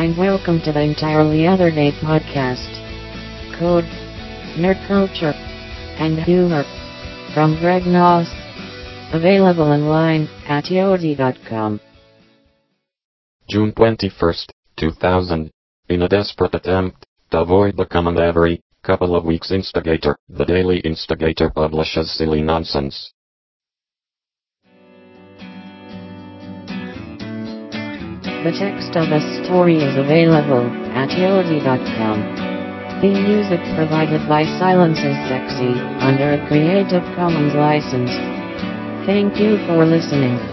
and welcome to the Entirely Other Day podcast. Code, nerd culture, and humor from Greg Noss. Available online at yodi.com. June 21st, 2000. In a desperate attempt to avoid becoming every couple of weeks instigator, the Daily Instigator publishes silly nonsense. The text of the story is available at yodi.com. Theme music provided by Silence is Sexy under a Creative Commons license. Thank you for listening.